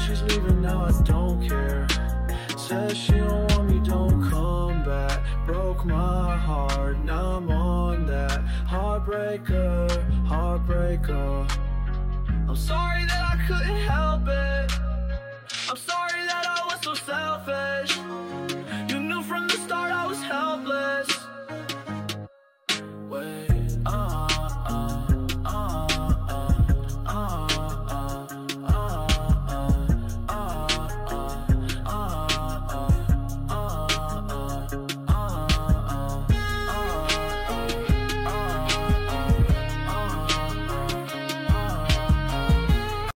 she's leaving, now I don't care. Says she don't want me, don't come back. Broke my heart, now I'm on that. Heartbreaker, heartbreaker. I'm sorry that I couldn't help it. I'm sorry that I was so selfish.